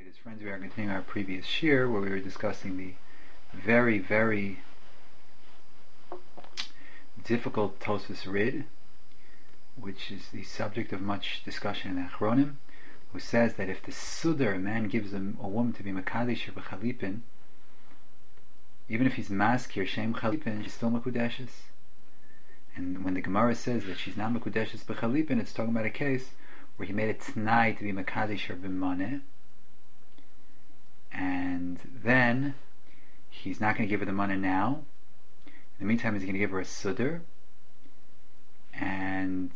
Dear friends, we are continuing our previous shir where we were discussing the very, very difficult Tosfos Rid, which is the subject of much discussion in Achronim, who says that if the Sudar, a man gives a woman to be Makadish or B'chalipin, even if he's Maskir, Shem Chalipin, she's still Makudeshes. And when the Gemara says that she's not Makudeshes B'chalipin, it's talking about a case where he made a T'nai to be Makadish or B'maneh, and then he's not going to give her the money now. In the meantime, he's going to give her a sudar, and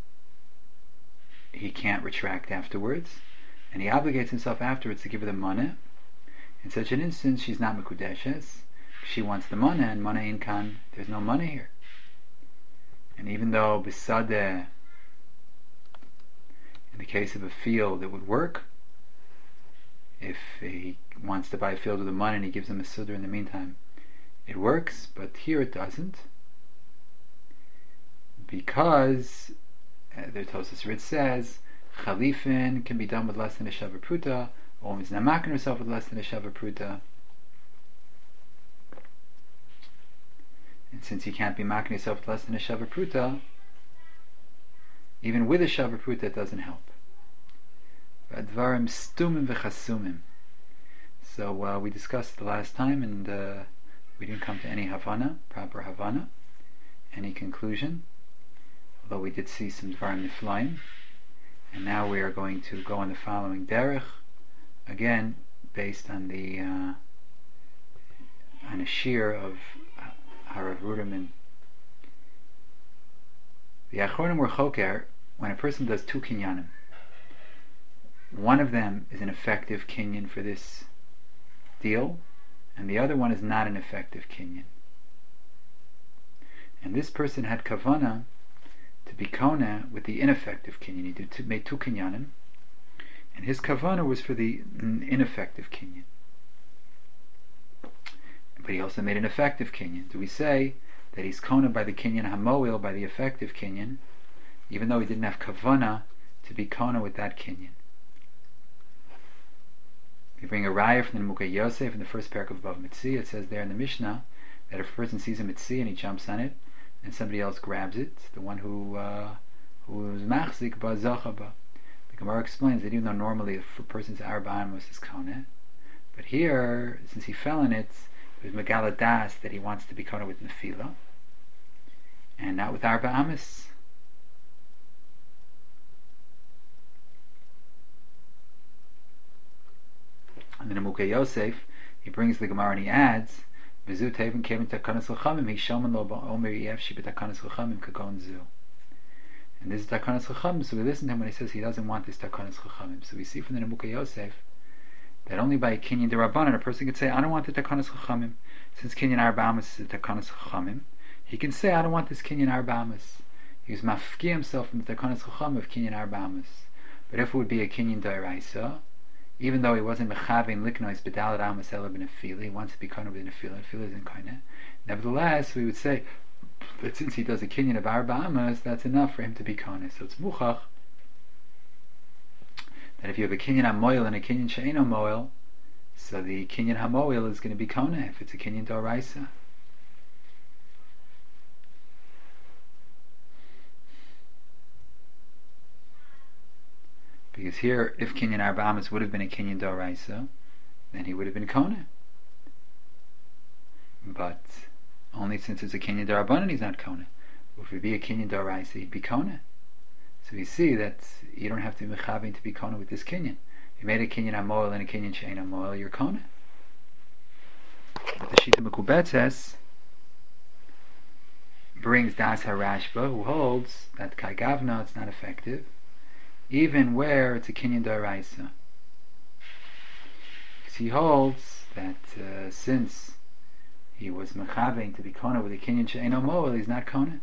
he can't retract afterwards, and he obligates himself afterwards to give her the money. In such an instance, she's not mekudeshes. She wants the money, and money in kan, there's no money here. And even though bisadeh, in the case of a field, it would work. If he wants to buy a field with the money and he gives him a sudar in the meantime, it works, but here it doesn't, because the Tosfos Rid says Chalifin can be done with less than a shava pruta, a woman's not making herself with less than a shava pruta, and since he can't be making himself with less than a shava pruta, even with a shava pruta it doesn't help. Advarim stumim v'chasumim. So we discussed the last time, and we didn't come to any Havana, proper Havana, any conclusion, although we did see some Dvarim Niflaim. And now we are going to go on the following derech, again based on the on a shir of Harav Ruderman. The Achronim were choker when a person does two kinyanim. One of them is an effective kinyan for this deal, and the other one is not an effective kinyan. And this person had kavana to be kona with the ineffective kinyan. He made two kinyanim, and his kavana was for the ineffective kinyan. But he also made an effective kinyan. Do we say that he's kona by the kinyan hamoil, by the effective kinyan, even though he didn't have kavana to be kona with that kinyan? We bring a raya from the Nemukei Yosef in the first parak of Bav Mitzi. It says there in the Mishnah that if a person sees a Mitzi and he jumps on it, and somebody else grabs it, the one who is machzik ba zachaba. The Gemara explains that even though normally if a person's arba amos is kona, but here, since he fell in it, it was megala das that he wants to be kona with nefila, and not with arba amos. And then Nemukei Yosef, he brings the Gemara and he adds, "V'zu tevin kevin takanas l'chamim hishomen lo ba'omer yef shi b'takanas l'chamim kagon zu." And this is takanas l'chamim, so we listen to him when he says he doesn't want this takanas l'chamim. So we see from the Nemukei Yosef that only by kinyan derabanan a person can say, "I don't want the takanas l'chamim." Since kinyan arba amos is the takanas l'chamim, he can say, "I don't want this kinyan arba amos." He was mafki himself from the takanas l'chamim of kinyan arba amos. But if it would be a kinyan d'oraisa, even though he wasn't mechavin liknois bedalat amos ela b'nefila, he wants to be kona b'nefila. Nefila isn't kona. Nevertheless, we would say that since he does a kinyan of arba amos, that's enough for him to be kona. So it's muchach that if you have a kinyan hamoil and a kinyan she'eno moil, so the kinyan hamoil is going to be kona if it's a kinyan d'oraisa. Because here, if kinyan arba amos would have been a kinyan d'oraisa, then he would have been kona. But only since it's a kinyan d'arabanan, he's not kona. If it would be a kinyan d'oraisa, he'd be kona. So we see that you don't have to be mechavin to be kona with this kinyan. If you made a kinyan hamoil and a kinyan she'en hamoil, you're kona. But the Shita Mekubetzes brings Das HaRashba, who holds that kai gavna, it's not effective, even where it's a kinyan d'oraisa. Because he holds that since he was mechavein to be kona with a kinyan she'eno moel, he's not kona.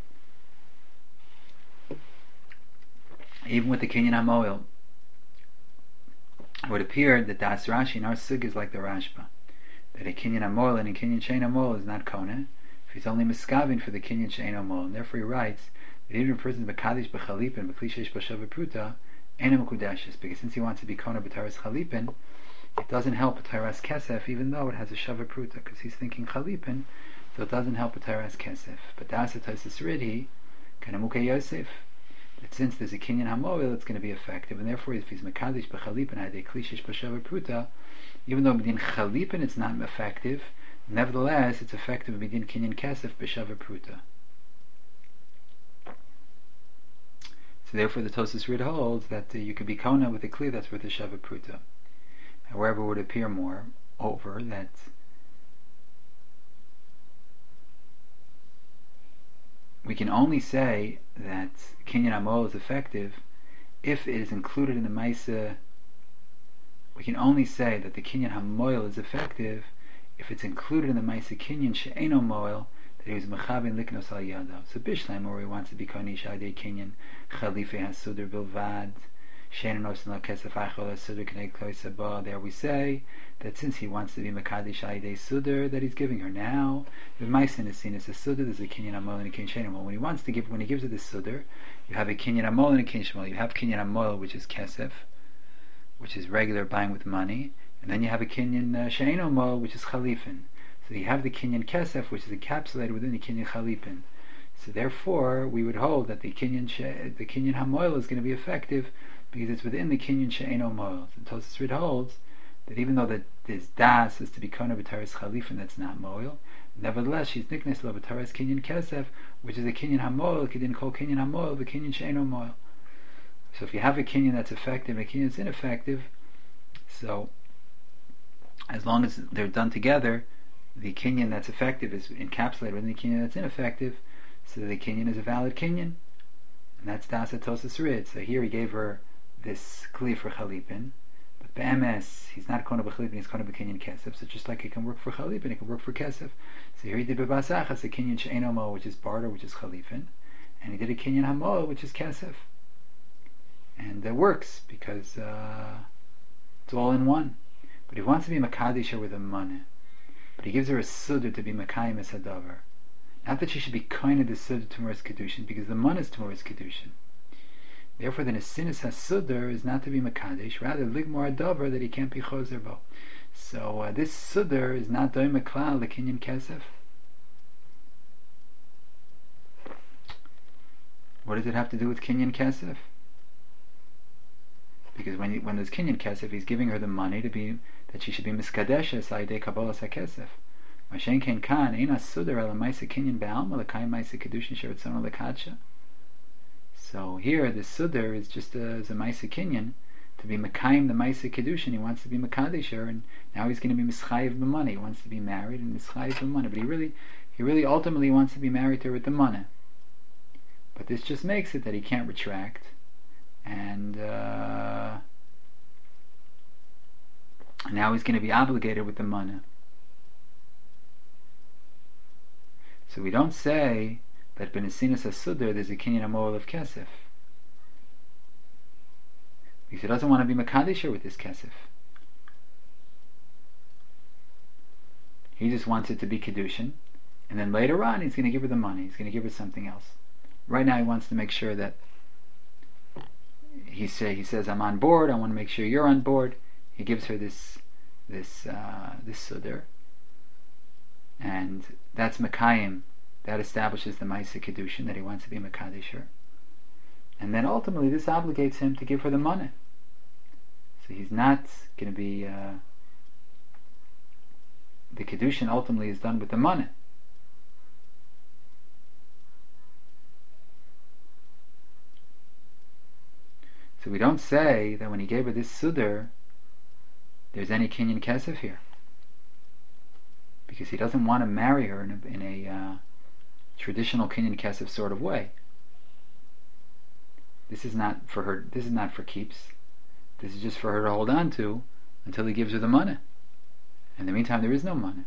Even with the kinyan hamoel, it would appear that Das Rashi in our sug is like the Rashba, that a kinyan hamoel and a kinyan she'eno moel is not kona if he's only miskavein for the kinyan she'eno moel, and therefore he writes that even if a person is Mekadesh b'chalipin b'kli sheish b'shava pruta, Ena Mukudashis, because since he wants to be Kona B'Taras Chalipin, it doesn't help B'Taras Kesef, even though it has a Shava Pruta, because he's thinking Chalipin, so it doesn't help B'Taras Kesef. But Dasa Taisis Ridhi, Kana Mukei Yosef, that since there's a Kinyan HaMoil, it's going to be effective, and therefore if he's Mekadesh B'Chalipin, Hadei Klishish B'Shava Pruta, even though B'din Chalipin it's not effective, nevertheless it's effective B'din Kinyan Kesef B'Shava Pruta. So therefore the Tosas Rid holds that you could be Kona with a Kli that's worth a Shava Pruta. However, it would appear more over that we can only say that Kinyan HaMoil is effective if it is included in the Maisa. We can only say that the Kinyan HaMoil is effective if it's included in the Maisa Kinyan She'eno Moil, that he was Mechavin Liknos Al Yado. So Bishlam, where he wants to be Konish Adei Kinyan Chalife HaSuder Bilvad She'enos No Kesef Achol HaSuder K'nei Kloi Sabah, there we say that since he wants to be Mekadesh Adei Suder, that he's giving her now, the Maisa is seen as a Suder, there's a Kinyan HaMoil and a Kinyan She'eno Moil. When he gives her the Suder, you have a Kinyan HaMoil and a Kinyan She'eno Moil. You have Kinyan HaMoil, which is Kesef, which is regular buying with money, and then you have a Kinyan She'eno Moil, which is Chalifin. So you have the Kinyan Kesef, which is encapsulated within the Kinyan Chalipin. So therefore, we would hold that the Kinyan HaMoil is going to be effective because it's within the Kinyan She'eno Moil. So Tosas Rid holds that even though this Das is to be Kona B'Taras Chalifin, that's not Moil, nevertheless she's Niknes La B'Taras Kinyan Kesef, which is a Kinyan HaMoil, Kedin Kol Kinyan HaMoil, the Kinyan She'eno Moil. So if you have a Kinyan that's effective and a Kinyan that's ineffective, so as long as they're done together, the Kinyan that's effective is encapsulated within the Kinyan that's ineffective, so the Kinyan is a valid Kinyan, and that's Dasa Tosas Rid. So here he gave her this Kli for Chalipin, but BMS, he's not Kona B'Chalipin, he's Kona B'Kinyan Kesef, so just like it can work for Chalipin, it can work for Kesef. So here he did B'Basachas, a Kinyan She'eno Mo, which is barter, which is Chalipin, and he did a Kinyan HaMo, which is Kesef. And that works, because it's all in one. But he wants to be Makadisha with a money. But he gives her a Suddha to be Makayim Es Hadavar. Not that she should be kind of the Suddha Tumuras Kedushin, because the money is Tumuras Kedushin. Therefore, the Nesinis HaSuddha is not to be Makadish, rather Ligmor Hadavar, that he can't be Choser Bo. So this Suddha is not Doi Maklal, the Kinyan Kesef. What does it have to do with Kinyan Kesef? Because when there's Kinyan Kesef, he's giving her the money to be that she should be Miskadeshes Aidei Kabbalas HaKesef. Mashen Ken Kan Eina Suder Ela Maisa Kinyan Be'alma L'Kayim Maisa Kedushin Sheretzono L'Kadsha. So here the Suder is just as a Maisa Kinyan to be Mekayim the Maisa Kedushin. He wants to be Mekadesher, and now he's going to be Mischayiv the money. He wants to be married and Mischayiv the money, but he really ultimately wants to be married to her with the money. But this just makes it that he can't retract. And now he's going to be obligated with the money. So we don't say that Benesinas HaSuddha there's a Kinyan HaMoel of Kesef, because he doesn't want to be Makadisher with this Kesef. He just wants it to be Kedushin, and then later on he's going to give her the money, he's going to give her something else. Right now he wants to make sure that he says, I'm on board, I want to make sure you're on board. He gives her this Suddha, and that's Makayim. That establishes the Maisa Kedushin, that he wants to be Makadisher. And then ultimately this obligates him to give her the money. So he's not going to be the Kedushin ultimately is done with the money. So we don't say that when he gave her this Suddha there's any Kinyan Kesef here, because he doesn't want to marry her in a traditional Kinyan Kesef sort of way. This is not for her. This is not for keeps. This is just for her to hold on to until he gives her the money. In the meantime, there is no money.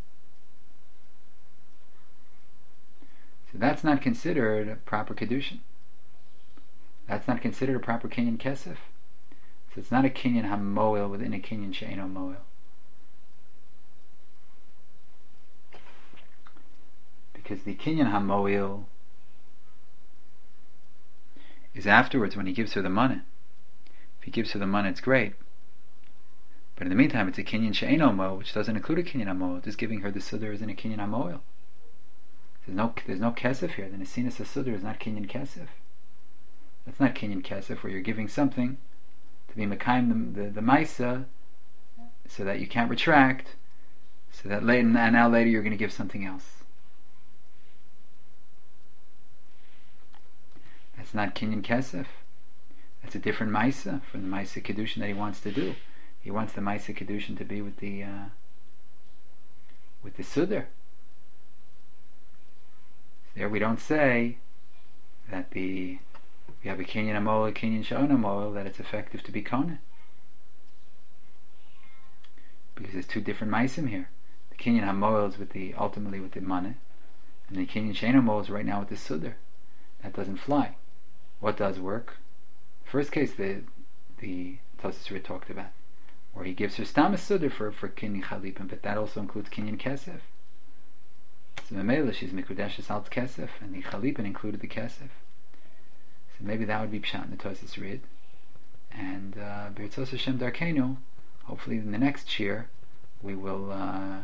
So that's not considered a proper Kedushin. That's not considered a proper Kinyan Kesef. So it's not a Kinyan HaMoel within a Kinyan She'eno Moel. Because the Kinyan HaMoel is afterwards when he gives her the money. If he gives her the money, it's great. But in the meantime, it's a kinyan she'eino moel, which doesn't include a kinyan hamoel. Just giving her the sudar isn't a kinyan hamoel. There's no kesef here. The nesinas sudar is not kinyan kesef. That's not kinyan kesef, where you're giving something to be mekayim the maisa, so that you can't retract, so that later, and now later you're going to give something else. That's not kinyan kesef. That's a different maisa from the maisa kedushin that he wants to do. He wants the maisa kedushin to be with the sudar. There we don't say that we have a kinyan hamoel, a kinyan she'eino hamoel, that it's effective to be kona, because there's two different maisim here. The kinyan hamoel is ultimately with the money, and the kinyan she'eino hamoel is right now with the sudar. That doesn't fly. What does work? First case the Tosfos Rid talked about, where he gives her stam sudar for kinyan chalipim, but that also includes kinyan kesef. So Mamela, she's mikudeshes al kesef, and the chalipin included the kesef. So maybe that would be pshat in the Tosfos Rid. And B'ritzos Hashem Darkeinu, hopefully in the next year, we will. I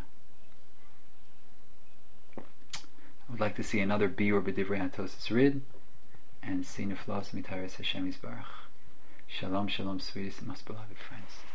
would like to see another biur b'divrei HaTosfos Rid, and see neflos mitares Hashem Yisbarach. Shalom, shalom, sweetest and most beloved friends.